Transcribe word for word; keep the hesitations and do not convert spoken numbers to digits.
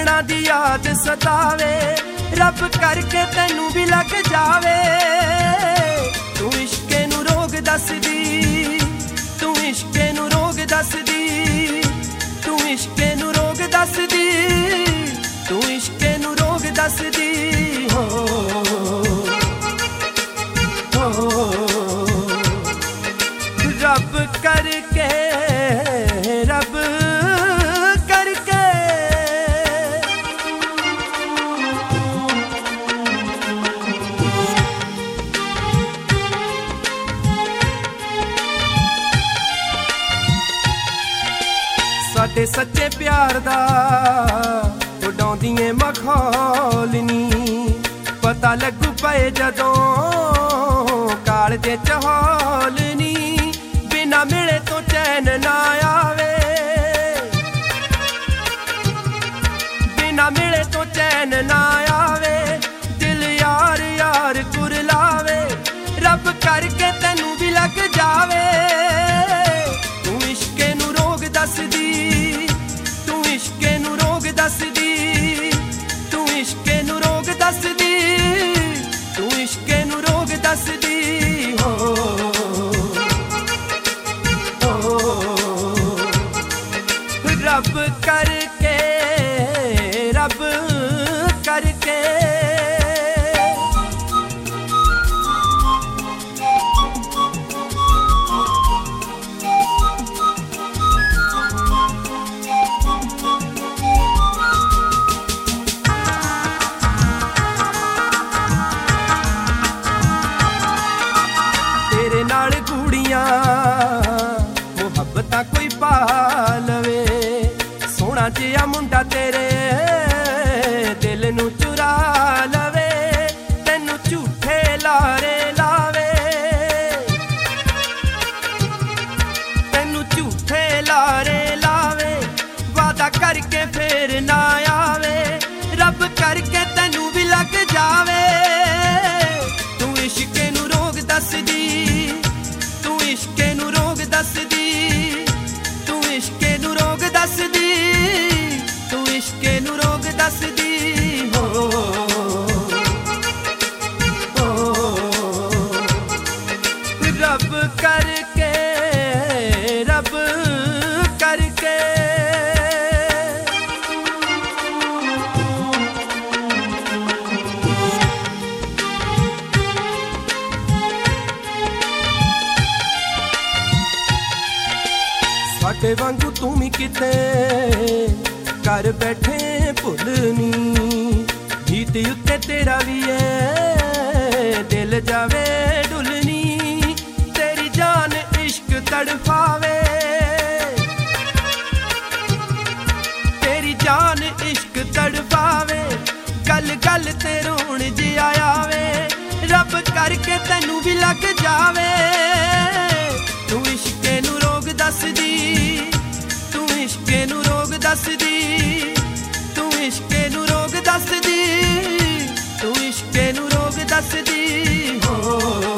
बचपना दी याद सतावे, रब करके तैनू भी लग जावे। तू इश्के नू रोग दस दी, तू इश्के नू रोग दस दी, तू इश्के नू रोग दस दी, तू इश्के नू रोग दस दी। हो हो रब करके, रब करके साडे सच्चे प्यार दा उड़ाउंदियां मखौल नी, पता लगू पे जदों कालजे च हौल नी। बिना मिले तो चैन ना आवे, बिना मिले तो चैन ना आवे, दिल यार यार कुरलावे। रब करके तैनू भी लग जावे। तू इश्के नू रोग दस दी, तू इश्के नू रोग दस दी, तू इश्के नू रोग दस दी, तू इश्के नू रोग दस दी। हो रब करके, रब करके तेरे नाल कुड़ियां मुहब्बतां कोई पा लवे, सोना जिहा मुंडा तेरे दिल नू चुरा लवे। तैनू झूठे लारे लावे, तैनू झूठे लारे लावे, वादा करके फिर ना आवे। रब करके तैनू भी लग जावे। तू इश्के नू रोग दस दी, तू इश्के नू रोग दस दी, तू इश्के नू रोग दस दी, तू इश्के नू रोग दस दी। हो हो रब करके, रब करके साडे वांगू तू भी किते कर बैठे भुलनी, गीत उत्ते तेरा भी है दिल जावे डुलनी। तेरी जान इश्क तड़फावे, तेरी जान इश्क तड़फावे, गल गल ते रोण जिहा आवे। रब करके तैनू भी लग जावे। तू इश्के नू रोग दस दी, तू इश्के नू रोग दस दी, तू इश्के नू रोग दस दी, तू इश्के नू रोग दस दी। हो